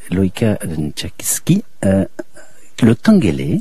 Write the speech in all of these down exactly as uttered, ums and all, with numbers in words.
Loïka Tchakski, euh, le tangélé.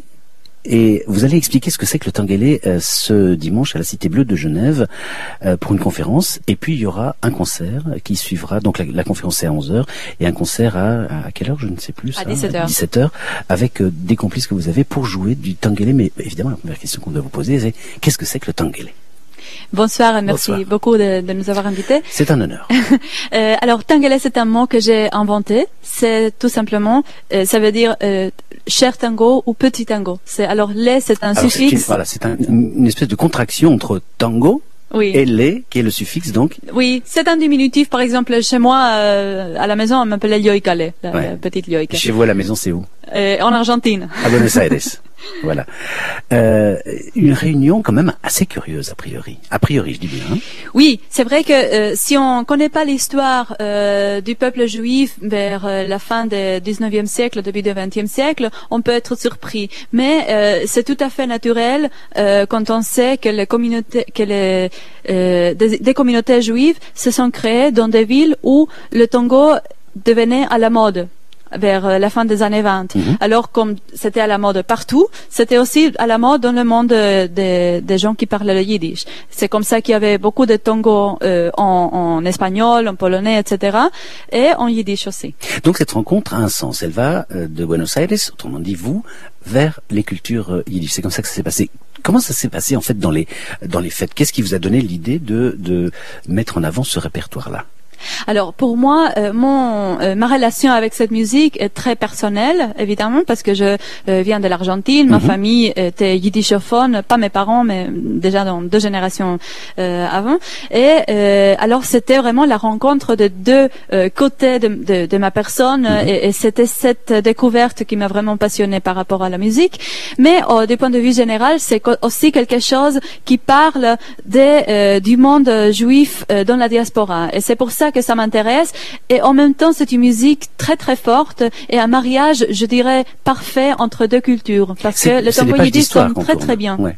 Et vous allez expliquer ce que c'est que le tangélé euh, ce dimanche à la Cité Bleue de Genève euh, pour une conférence. Et puis il y aura un concert qui suivra. Donc la, la conférence est à onze heures et un concert à, à quelle heure, je ne sais plus. Ça, à dix-sept heures. dix-sept heures avec euh, des complices que vous avez pour jouer du tangélé. Mais évidemment, la première question qu'on doit vous poser, c'est qu'est-ce que c'est que le tangélé? Bonsoir et merci Bonsoir. beaucoup de, de nous avoir invités. C'est un honneur. euh, alors, tangélé, c'est un mot que j'ai inventé. C'est tout simplement, euh, ça veut dire euh, cher tango ou petit tango. C'est alors lé, c'est un alors, suffixe. C'est une, voilà, c'est un, une espèce de contraction entre tango oui. et lé, qui est le suffixe donc. Oui, c'est un diminutif. Par exemple, chez moi, euh, à la maison, on m'appelait Lioika, la, ouais. la petite Lioika. Chez vous à la maison, c'est où? euh, En Argentine. À Buenos Aires. Voilà. Euh, une réunion quand même assez curieuse, a priori. A priori, je dis bien. Hein. Oui, c'est vrai que euh, si on connaît pas l'histoire euh, du peuple juif vers euh, la fin du dix-neuvième siècle, début du vingtième siècle, on peut être surpris. Mais euh, c'est tout à fait naturel euh, quand on sait que les communautés, que les euh, des, des communautés juives se sont créées dans des villes où le tango devenait à la mode vers la fin des années vingt. Mm-hmm. Alors, comme c'était à la mode partout, c'était aussi à la mode dans le monde des, des gens qui parlaient le yiddish. C'est comme ça qu'il y avait beaucoup de tango euh, en, en espagnol, en polonais, et cetera, et en yiddish aussi. Donc, cette rencontre a un sens. Elle va euh, de Buenos Aires, autrement dit vous, vers les cultures euh, yiddish. C'est comme ça que ça s'est passé. Comment ça s'est passé en fait dans les dans les fêtes? Qu'est-ce qui vous a donné l'idée de de mettre en avant ce répertoire-là? Alors pour moi, euh, mon euh, ma relation avec cette musique est très personnelle, évidemment, parce que je euh, viens de l'Argentine. Ma mm-hmm. famille était yiddishophone, pas mes parents, mais déjà dans deux générations euh, avant. Et euh, alors c'était vraiment la rencontre de deux euh, côtés de, de, de ma personne, mm-hmm. et, et c'était cette découverte qui m'a vraiment passionnée par rapport à la musique. Mais euh, du point de vue général, c'est aussi quelque chose qui parle des, euh, du monde juif euh, dans la diaspora. Et c'est pour ça que ça m'intéresse, et en même temps c'est une musique très très forte et un mariage, je dirais, parfait entre deux cultures, parce que le tango yiddish sonne très très bien. Ouais.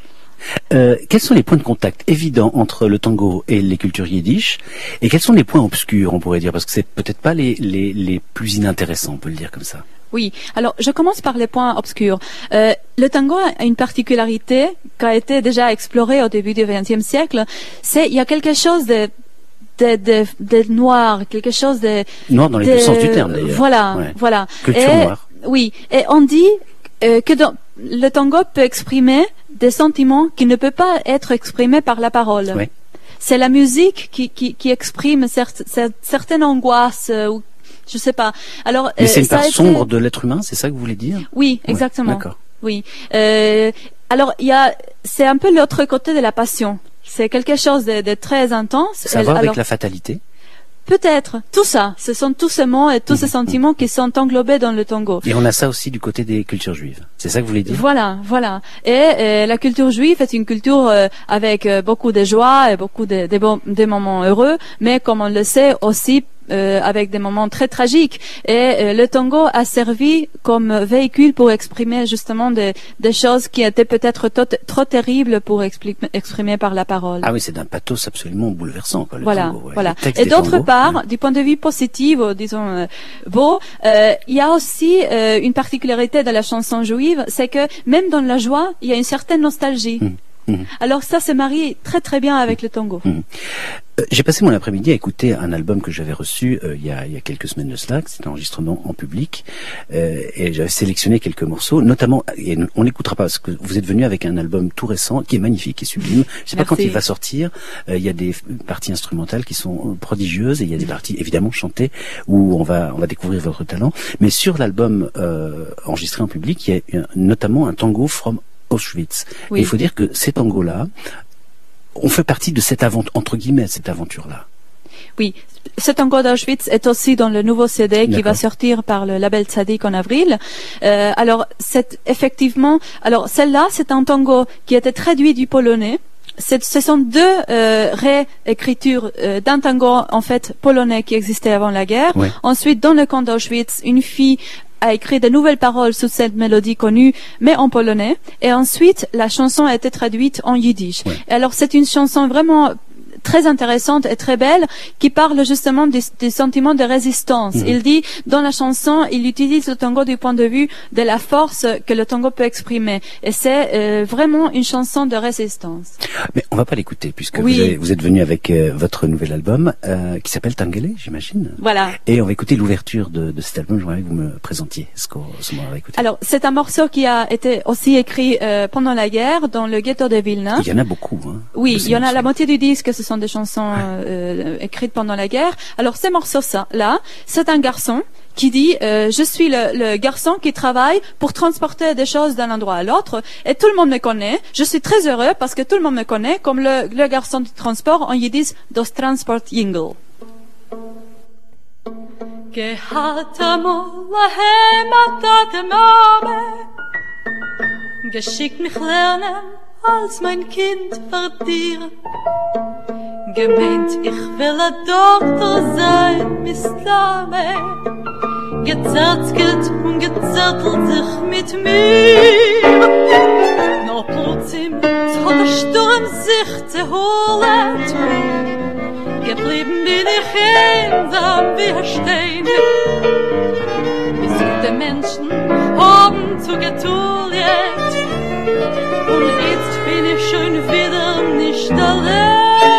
Euh, quels sont les points de contact évidents entre le tango et les cultures yiddish, et quels sont les points obscurs, on pourrait dire, parce que c'est peut-être pas les, les, les plus inintéressants, on peut le dire comme ça. Oui, alors je commence par les points obscurs. Euh, le tango a une particularité qui a été déjà explorée au début du vingtième siècle, c'est il y a quelque chose de De, de, de noir, quelque chose de... Noir dans les de, deux sens du terme, d'ailleurs. Voilà, ouais. voilà. Culture et, noire. Oui, et on dit euh, que dans, le tango peut exprimer des sentiments qui ne peuvent pas être exprimés par la parole. Ouais. C'est la musique qui, qui, qui exprime certes, certaines angoisses, euh, ou je sais pas. Alors, mais euh, c'est une part été... sombre de l'être humain, c'est ça que vous voulez dire? Oui, exactement. Ouais, d'accord. Oui. Euh, alors, il y a, c'est un peu l'autre côté de la passion. C'est quelque chose de, de très intense. Ça va avec la fatalité? Peut-être. Tout ça. Ce sont tous ces mots et tous mmh, ces sentiments mmh. qui sont englobés dans le tango. Et on a ça aussi du côté des cultures juives. C'est ça que vous voulez dire? Voilà, voilà. Et, et la culture juive est une culture euh, avec euh, beaucoup de joie et beaucoup de, de, bon, de moments heureux, mais comme on le sait aussi, Euh, avec des moments très tragiques. Et euh, le tango a servi comme véhicule pour exprimer justement des, des choses qui étaient peut-être trop terribles pour exprimer par la parole. Ah oui, c'est d'un pathos absolument bouleversant, quoi, le voilà, tango. Ouais. Voilà. Et d'autre part, ouais. du point de vue positif, disons euh, beau, euh, il y a aussi euh, une particularité de la chanson juive, c'est que même dans la joie, il y a une certaine nostalgie. Mmh. Mmh. Alors ça se marie très très bien avec mmh. le tango. Mmh. Euh, j'ai passé mon après-midi à écouter un album que j'avais reçu euh, il, y a, il y a quelques semaines de cela, c'est un enregistrement en public, euh, et j'avais sélectionné quelques morceaux, notamment, et on l'écoutera pas parce que vous êtes venu avec un album tout récent qui est magnifique, qui est sublime. Je sais pas quand il va sortir. Euh, il y a des parties instrumentales qui sont prodigieuses, et il y a des parties évidemment chantées où on va on va découvrir votre talent. Mais sur l'album euh, enregistré en public, il y a notamment un tango from Auschwitz. Oui. Et il faut dire que ces tangos-là, on fait partie de cette aventure, entre guillemets, cette aventure-là. Oui, ce tango d'Auschwitz est aussi dans le nouveau C D qui va sortir par le label Tzadik en avril. Euh, alors, c'est effectivement, alors celle-là, c'est un tango qui a été traduit du polonais. C'est, ce sont deux euh, réécritures euh, d'un tango en fait polonais qui existait avant la guerre. Oui. Ensuite, dans le camp d'Auschwitz, une fille a écrit de nouvelles paroles sous cette mélodie connue, mais en polonais. Et ensuite, la chanson a été traduite en yiddish. Oui. Et alors, c'est une chanson vraiment très intéressante et très belle qui parle justement des, des sentiments de résistance. Mmh. Il dit, dans la chanson, il utilise le tango du point de vue de la force que le tango peut exprimer. Et c'est euh, vraiment une chanson de résistance. Mais on va pas l'écouter puisque oui. vous, avez, vous êtes venu avec euh, votre nouvel album euh, qui s'appelle Tanguélé, j'imagine. Voilà. Et on va écouter l'ouverture de, de cet album. J'aimerais que vous me présentiez ce qu'on va écouter. Alors, c'est un morceau qui a été aussi écrit euh, pendant la guerre dans le ghetto de Vilna. Il y en a beaucoup. Hein, oui, il y en a la moitié du disque, ce sont des chansons euh, écrites pendant la guerre. Alors, ces morceaux-là, c'est un garçon qui dit euh, je suis le, le garçon qui travaille pour transporter des choses d'un endroit à l'autre et tout le monde me connaît. Je suis très heureux parce que tout le monde me connaît comme le, le garçon du transport. En yiddish, das Transport-Jingle. Gehat amol lahem atat mame, geschickt mich lernen als mein Kind vor dir. Gemeint, ich will a Doktor sein, Mislame. Gezerzelt und gezertelt sich mit mir. No plötzlich hat der Sturm sich zerholt. Geblieben bin ich einsam wie ein Stein. Bis gute Menschen haben zugetuliert. Und jetzt bin ich schon wieder nicht allein.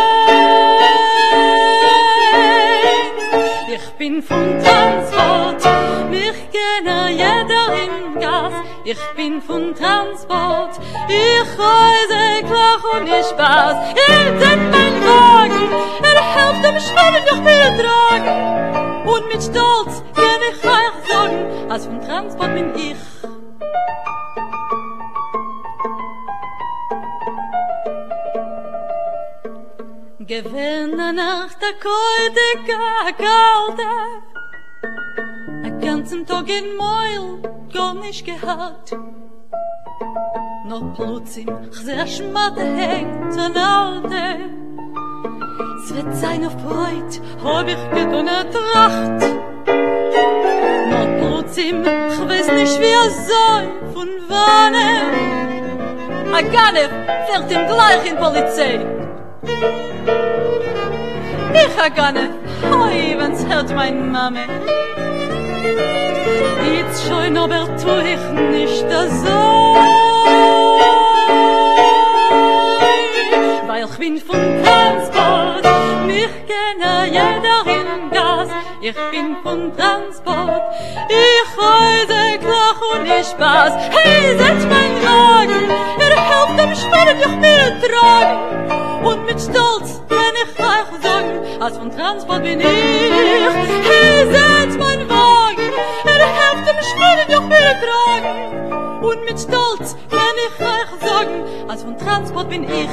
Ich bin vom Transport, mich kenne jeder im Gas. Ich bin vom Transport, ich reise klar und nicht Spaß. Ihr seid mein Wagen, er hilft dem Schweren, ich will tragen. Und mit Stolz kann ich euch sagen, als vom Transport bin ich. Gewinne Nacht der Kälte, Kalte, einen ganzen Tag in Meul, gar nicht gehabt. Noch plötzlich, ich seh Schmatte hängt an Alte. Es wird sein auf Beut, hab ich getan eine Tracht. Noch plötzlich, ich weiß nicht wie er soll, von wann. A Ganef fährt ihm gleich in Polizei. Ich ha Ganef, hoi, wenn's hört mein Mame. Jetzt schon, aber tu ich nicht so. Weil ich bin vom Transport, mich kenne jeder im Gas. Ich bin vom Transport, ich reise klar und nicht Spaß. Hey, setz mein Wagen, er hilft dem Schweren, ich will tragen. Und mit Stolz kann ich euch sagen, als von Transport bin ich. Hey, setz mein Wagen, er hilft dem Schweren, ich will tragen. Und mit Stolz kann ich euch sagen, als von Transport bin ich.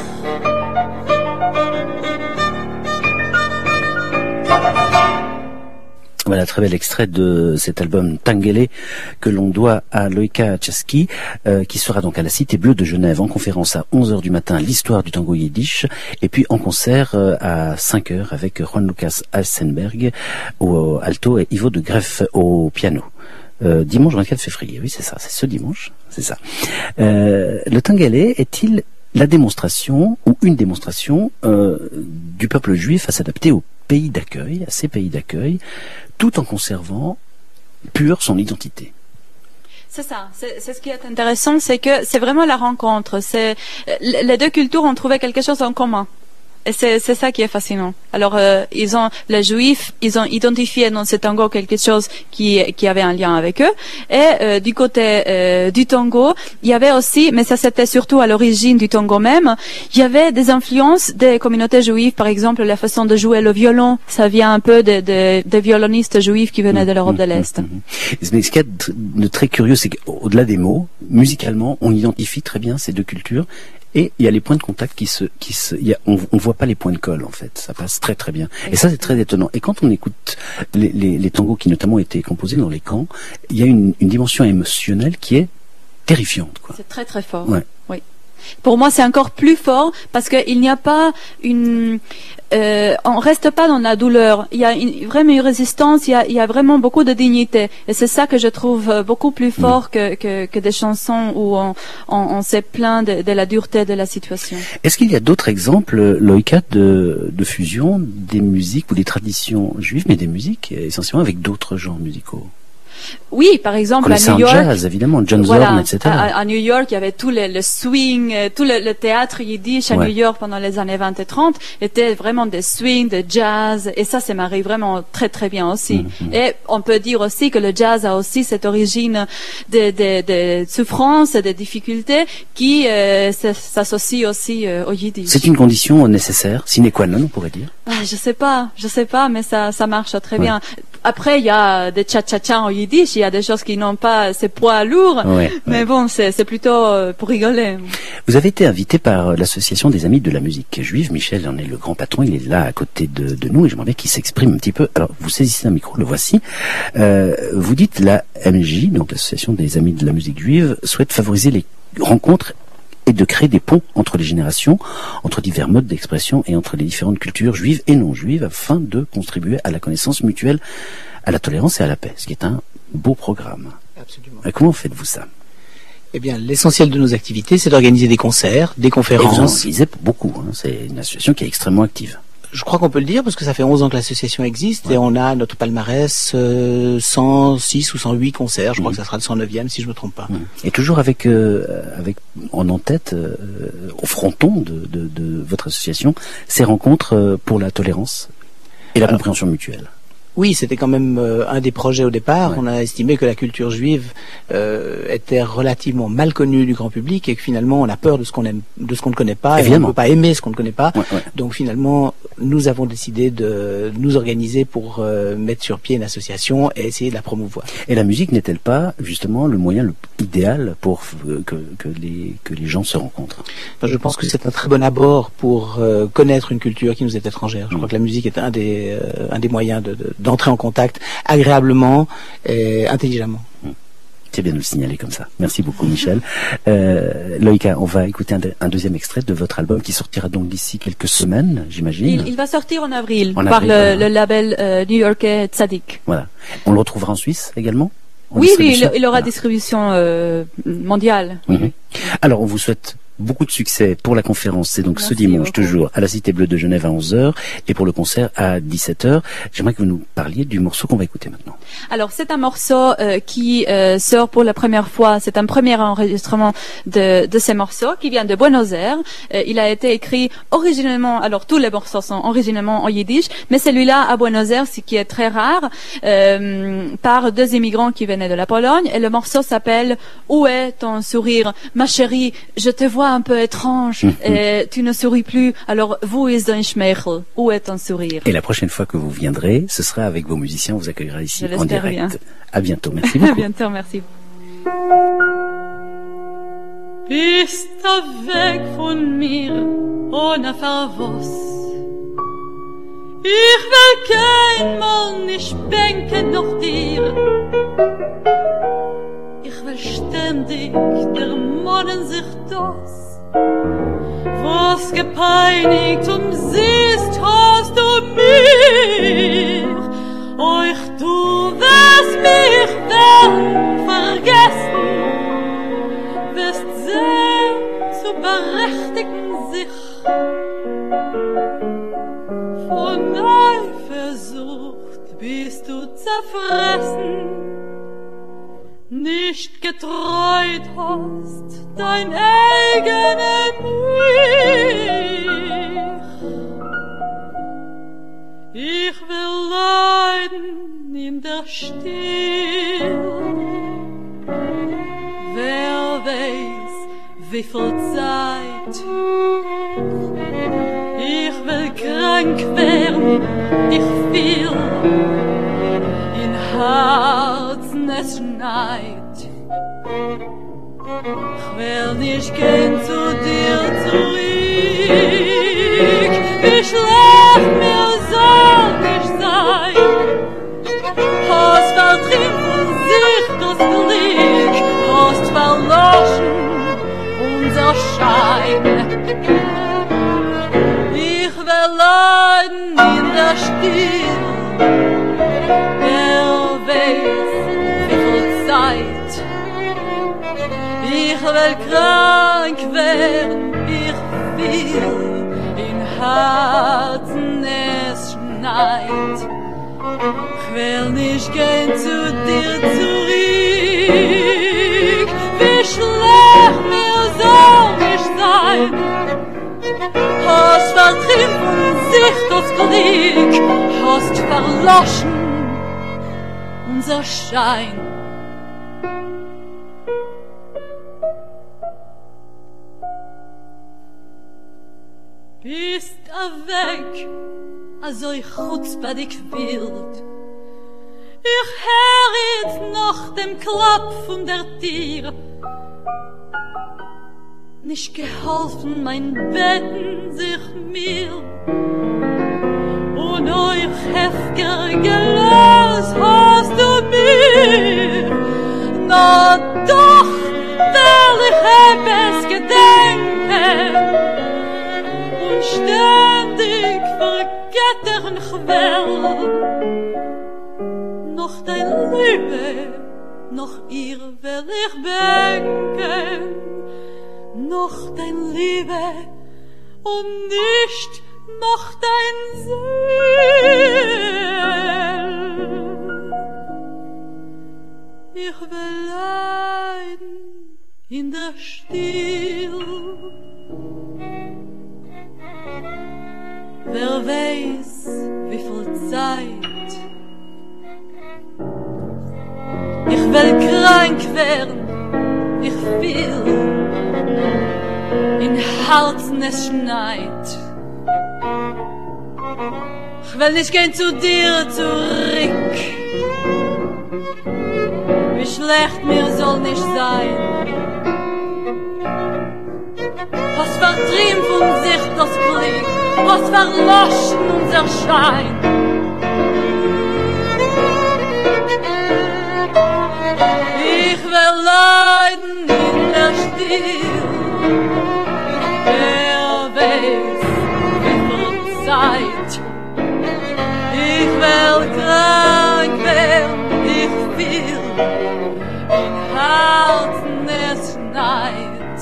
Voilà, très bel extrait de cet album Tanguélé que l'on doit à Loïka Tchaski, euh, qui sera donc à la Cité Bleue de Genève en conférence à onze heures du matin, l'histoire du tango yiddish, et puis en concert euh, à cinq heures avec Juan Lucas Alsenberg au alto et Ivo de Greff au piano. Euh, dimanche vingt-quatre février, oui c'est ça, c'est ce dimanche, c'est ça. Euh, le Tanguélé est-il la démonstration ou une démonstration euh, du peuple juif à s'adapter au pays d'accueil, à ces pays d'accueil, tout en conservant pure son identité? C'est ça, c'est ce qui est intéressant, c'est que c'est vraiment la rencontre. C'est les deux cultures ont trouvé quelque chose en commun. Et c'est c'est ça qui est fascinant. Alors euh, ils ont les Juifs, ils ont identifié dans ce tango quelque chose qui qui avait un lien avec eux. Et euh, du côté euh, du tango, il y avait aussi, mais ça c'était surtout à l'origine du tango même, il y avait des influences des communautés juives. Par exemple, la façon de jouer le violon, ça vient un peu des de, de violonistes juifs qui venaient de l'Europe de l'Est. Mais ce qui est de très curieux, c'est qu'au-delà des mots, musicalement, on identifie très bien ces deux cultures. Et il y a les points de contact qui se, qui se, il y a, on, on voit pas les points de colle en fait. Ça passe très très bien. Et ça c'est très étonnant. Et quand on écoute les, les, les tangos qui notamment étaient composés dans les camps, il y a une, une dimension émotionnelle qui est terrifiante, quoi. C'est très très fort. Ouais. Oui. Pour moi, c'est encore plus fort parce qu'il n'y a pas une... Euh, on reste pas dans la douleur. Il y a une, vraiment une résistance, il y a, il y a vraiment beaucoup de dignité. Et c'est ça que je trouve beaucoup plus fort mmh. que, que, que des chansons où on, on, on s'est plaint de, de la dureté de la situation. Est-ce qu'il y a d'autres exemples, Loïka, de, de fusion des musiques ou des traditions juives, mais des musiques essentiellement avec d'autres genres musicaux? Oui, par exemple à New York, jazz, évidemment, John voilà, Zorn, et cetera. À, à New York, il y avait tout le, le swing, tout le, le théâtre yiddish à ouais. New York pendant les années vingt et trente était vraiment des swings, de jazz, et ça, ça m'arrive vraiment très très bien aussi. Mm-hmm. Et on peut dire aussi que le jazz a aussi cette origine de, de, de souffrance, de difficultés qui euh, s'associe aussi euh, au yiddish. C'est une condition nécessaire, sine qua non, on pourrait dire. Ah, je sais pas, je sais pas, mais ça, ça marche très ouais. bien. Après, il y a des tcha-tcha-tcha en yiddish, il y a des choses qui n'ont pas ces poids lourds, ouais, mais ouais. bon, c'est, c'est plutôt pour rigoler. Vous avez été invité par l'association des amis de la musique juive. Michel en est le grand patron, il est là à côté de, de nous et j'aimerais bien qu'il s'exprime un petit peu. Alors, vous saisissez un micro, le voici. Euh, vous dites la M J, donc l'association des amis de la musique juive, souhaite favoriser les rencontres et de créer des ponts entre les générations, entre divers modes d'expression et entre les différentes cultures juives et non juives afin de contribuer à la connaissance mutuelle, à la tolérance et à la paix, ce qui est un beau programme. Absolument. Et comment faites-vous ça? Eh bien, l'essentiel de nos activités, c'est d'organiser des concerts, des conférences. Et vous en organisez beaucoup, hein. C'est une association qui est extrêmement active. Je crois qu'on peut le dire parce que ça fait onze ans que l'association existe ouais. et on a notre palmarès euh, cent six ou cent huit concerts. Je mmh. crois que ça sera le cent neuvième si je me trompe pas. Mmh. Et toujours avec, euh, avec en en-tête, euh, au fronton de, de, de votre association, ces rencontres euh, pour la tolérance et la Alors, compréhension mutuelle. Oui, c'était quand même euh, un des projets au départ. Ouais. On a estimé que la culture juive euh, était relativement mal connue du grand public et que finalement on a peur de ce qu'on aime, de ce qu'on ne connaît pas. Évidemment. Et on ne peut pas aimer ce qu'on ne connaît pas. Ouais, ouais. Donc finalement, nous avons décidé de nous organiser pour euh, mettre sur pied une association et essayer de la promouvoir. Et la musique n'est-elle pas justement le moyen le idéal pour que, que les que les gens se rencontrent? Enfin, je pense que c'est un très bon abord pour euh, connaître une culture qui nous est étrangère. Je mmh. crois que la musique est un des euh, un des moyens de, de d'entrer en contact agréablement et intelligemment. C'est bien de le signaler comme ça. Merci beaucoup, Michel. Euh, Loïka, on va écouter un, de, un deuxième extrait de votre album qui sortira donc d'ici quelques semaines, j'imagine. Il, il va sortir en avril en par avril, le, voilà. le label euh, new-yorkais Tzadik. Voilà. On le retrouvera en Suisse également? Oui, oui, il, il aura voilà. distribution euh, mondiale. Mm-hmm. Alors, on vous souhaite beaucoup de succès pour la conférence. C'est donc Merci ce dimanche, beaucoup. toujours, à la Cité Bleue de Genève à onze heures et pour le concert à dix-sept heures. J'aimerais que vous nous parliez du morceau qu'on va écouter maintenant. Alors, c'est un morceau euh, qui euh, sort pour la première fois. C'est un premier enregistrement de, de ces morceaux qui vient de Buenos Aires. Euh, il a été écrit originellement, alors tous les morceaux sont originellement en yiddish, mais celui-là à Buenos Aires, ce qui est très rare, euh, par deux immigrants qui venaient de la Pologne. Et le morceau s'appelle « Où est ton sourire? Ma chérie, je te vois un peu étrange et tu ne souris plus, alors wo ist dein Schmeichel? Où est ton sourire? » Et la prochaine fois que vous viendrez, ce sera avec vos musiciens, on vous accueillera ici Je en direct. Bien. À bientôt, merci beaucoup. À bientôt, merci. Bist du weg von mir, ohne Verwuss. Ich will kein Mal nicht denken nach dir. Ich will ständig der Monnen sich das, was gepeinigt und siehst, hast du mich. Euch du wirst mich dann vergessen, wirst sehr zu berechtigen sich von Eifersucht bist du zerfressen. Nicht getreut hast dein eigenen Ich. Ich will leiden in der Stille. Wer weiß, wie viel Zeit. Ich will krank werden, ich fühl in Herzen es schneit. Ich will nicht gehen zu dir zurück. Wie schlecht mir soll nicht sein. Hast vertrieben von sich das Glück, hast verloschen unser unser Schein. Ich will leiden in der Stil, wer weiß wie viel Zeit. Ich will krank werden, ich will in Herzen es schneit. Ich will nicht gehen zu dir zurück, wie schlecht mir soll nicht sein. Hast vertrieben von sich das Glück, hast verloschen unser Schein. Bist er weg, also ich chutzpedig wild. Ich hör jetzt noch dem Klapp von der Tür. Nicht geholfen, mein Betten sich mir. Und euch heftiger Gelos hast du mir. Na doch, will ich etwas gedenken. Und ständig vergettern Quell. Noch dein Liebe, noch ihr will ich bänken. Noch dein Liebe und nicht noch dein Seel. Ich will leiden in der Stil. Wer weiß, wie viel Zeit. Ich will krank werden, ich will in Herzen es schneit. Ich will nicht gehen zu dir zurück. Wie schlecht mir soll nicht sein. Was vertrieben von sich das Glück, was verloschen unser Schein. Ich will leiden in der Stil, wer weiß wie viel Zeit. Ich will krank werden, ich will in Herzen es schneit.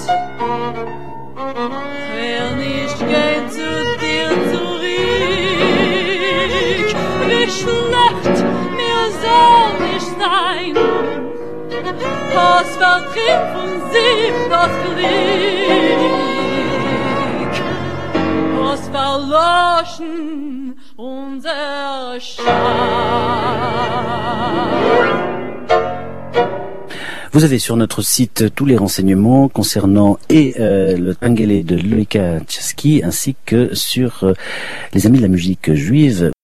Ich will nicht gehen zu dir zurück, wie schlecht mir soll nicht sein. Hast vertrieben von sich das Glück, hast verloschen unser Schein. Vous avez sur notre site tous les renseignements concernant et euh, le Tengele de Lolika Tchaski ainsi que sur euh, les Amis de la musique juive.